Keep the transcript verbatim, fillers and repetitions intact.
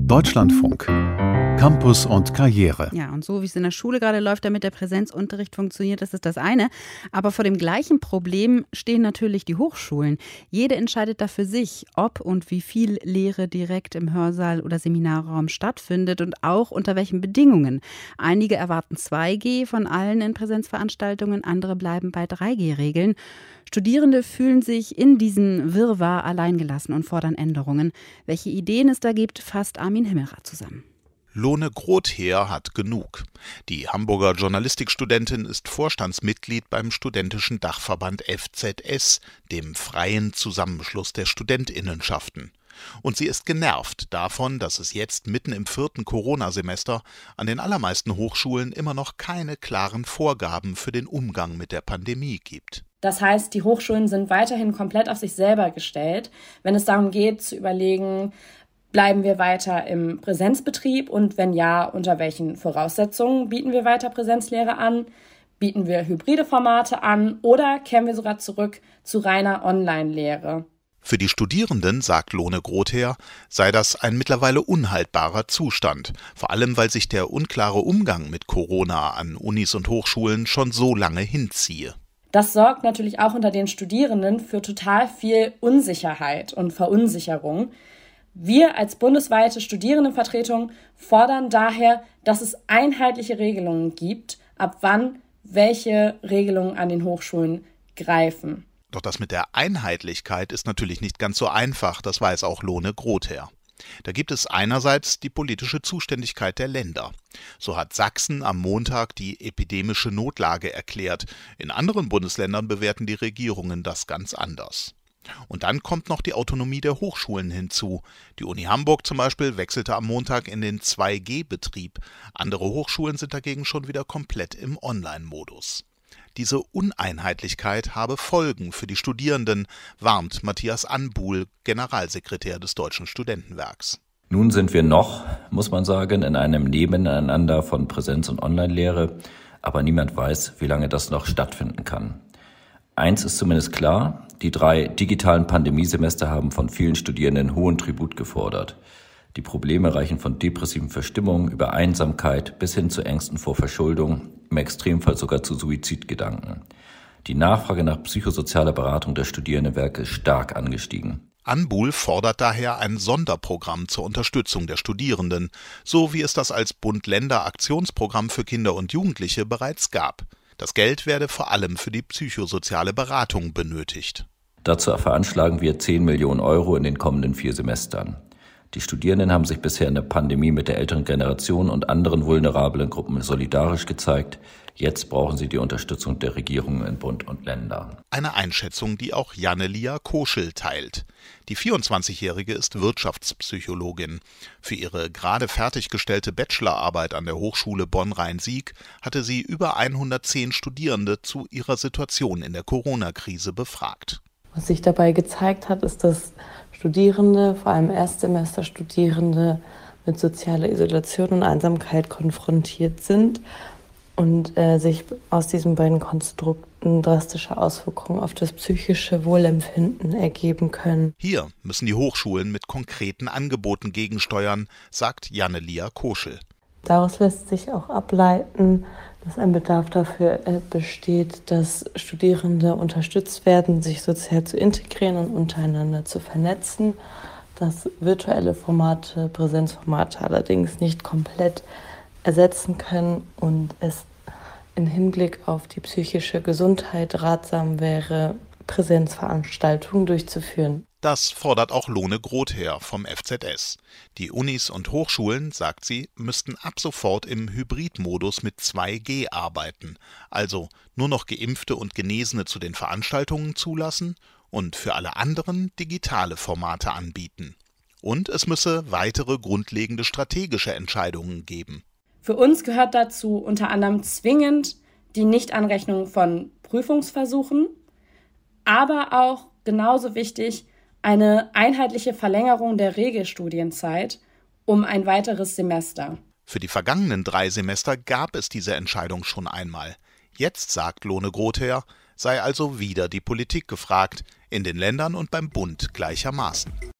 Deutschlandfunk. Campus und Karriere. Ja, und so wie es in der Schule gerade läuft, damit der Präsenzunterricht funktioniert, das ist das eine. Aber vor dem gleichen Problem stehen natürlich die Hochschulen. Jede entscheidet da für sich, ob und wie viel Lehre direkt im Hörsaal oder Seminarraum stattfindet und auch unter welchen Bedingungen. Einige erwarten zwei G von allen in Präsenzveranstaltungen, andere bleiben bei drei G Regeln. Studierende fühlen sich in diesem Wirrwarr alleingelassen und fordern Änderungen. Welche Ideen es da gibt, fasst Armin Himmelrath zusammen. Lone Grother hat genug. Die Hamburger Journalistikstudentin ist Vorstandsmitglied beim studentischen Dachverband F Z S, dem freien Zusammenschluss der Studentinnenschaften. Und sie ist genervt davon, dass es jetzt mitten im vierten Corona-Semester an den allermeisten Hochschulen immer noch keine klaren Vorgaben für den Umgang mit der Pandemie gibt. Das heißt, die Hochschulen sind weiterhin komplett auf sich selber gestellt, wenn es darum geht zu überlegen, bleiben wir weiter im Präsenzbetrieb und wenn ja, unter welchen Voraussetzungen bieten wir weiter Präsenzlehre an? Bieten wir hybride Formate an oder kehren wir sogar zurück zu reiner Online-Lehre? Für die Studierenden, sagt Lone Grother, sei das ein mittlerweile unhaltbarer Zustand, vor allem weil sich der unklare Umgang mit Corona an Unis und Hochschulen schon so lange hinziehe. Das sorgt natürlich auch unter den Studierenden für total viel Unsicherheit und Verunsicherung. Wir als bundesweite Studierendenvertretung fordern daher, dass es einheitliche Regelungen gibt, ab wann welche Regelungen an den Hochschulen greifen. Doch das mit der Einheitlichkeit ist natürlich nicht ganz so einfach, das weiß auch Lone Grother. Da gibt es einerseits die politische Zuständigkeit der Länder. So hat Sachsen am Montag die epidemische Notlage erklärt. In anderen Bundesländern bewerten die Regierungen das ganz anders. Und dann kommt noch die Autonomie der Hochschulen hinzu. Die Uni Hamburg zum Beispiel wechselte am Montag in den zwei G Betrieb. Andere Hochschulen sind dagegen schon wieder komplett im Online-Modus. Diese Uneinheitlichkeit habe Folgen für die Studierenden, warnt Matthias Anbuhl, Generalsekretär des Deutschen Studentenwerks. Nun sind wir noch, muss man sagen, in einem Nebeneinander von Präsenz- und Online-Lehre, aber niemand weiß, wie lange das noch stattfinden kann. Eins ist zumindest klar, die drei digitalen Pandemiesemester haben von vielen Studierenden hohen Tribut gefordert. Die Probleme reichen von depressiven Verstimmungen über Einsamkeit bis hin zu Ängsten vor Verschuldung, im Extremfall sogar zu Suizidgedanken. Die Nachfrage nach psychosozialer Beratung der Studierendenwerke ist stark angestiegen. Anbuhl fordert daher ein Sonderprogramm zur Unterstützung der Studierenden, so wie es das als Bund-Länder-Aktionsprogramm für Kinder und Jugendliche bereits gab. Das Geld werde vor allem für die psychosoziale Beratung benötigt. Dazu veranschlagen wir zehn Millionen Euro in den kommenden vier Semestern. Die Studierenden haben sich bisher in der Pandemie mit der älteren Generation und anderen vulnerablen Gruppen solidarisch gezeigt. Jetzt brauchen sie die Unterstützung der Regierungen in Bund und Länder. Eine Einschätzung, die auch Jannelia Koschel teilt. Die vierundzwanzigjährige ist Wirtschaftspsychologin. Für ihre gerade fertiggestellte Bachelorarbeit an der Hochschule Bonn-Rhein-Sieg hatte sie über hundertzehn Studierende zu ihrer Situation in der Corona-Krise befragt. Was sich dabei gezeigt hat, ist, dass Studierende, vor allem Erstsemesterstudierende, mit sozialer Isolation und Einsamkeit konfrontiert sind und äh, sich aus diesen beiden Konstrukten drastische Auswirkungen auf das psychische Wohlempfinden ergeben können. Hier müssen die Hochschulen mit konkreten Angeboten gegensteuern, sagt Jannelia Koschel. Daraus lässt sich auch ableiten, dass ein Bedarf dafür besteht, dass Studierende unterstützt werden, sich sozial zu integrieren und untereinander zu vernetzen, dass virtuelle Formate, Präsenzformate allerdings nicht komplett ersetzen können und es im Hinblick auf die psychische Gesundheit ratsam wäre, Präsenzveranstaltungen durchzuführen. Das fordert auch Lone Grother vom F Z S. Die Unis und Hochschulen, sagt sie, müssten ab sofort im Hybridmodus mit zwei G arbeiten, also nur noch Geimpfte und Genesene zu den Veranstaltungen zulassen und für alle anderen digitale Formate anbieten. Und es müsse weitere grundlegende strategische Entscheidungen geben. Für uns gehört dazu unter anderem zwingend die Nichtanrechnung von Prüfungsversuchen, aber auch genauso wichtig eine einheitliche Verlängerung der Regelstudienzeit um ein weiteres Semester. Für die vergangenen drei Semester gab es diese Entscheidung schon einmal. Jetzt, sagt Lone Grother, sei also wieder die Politik gefragt, in den Ländern und beim Bund gleichermaßen.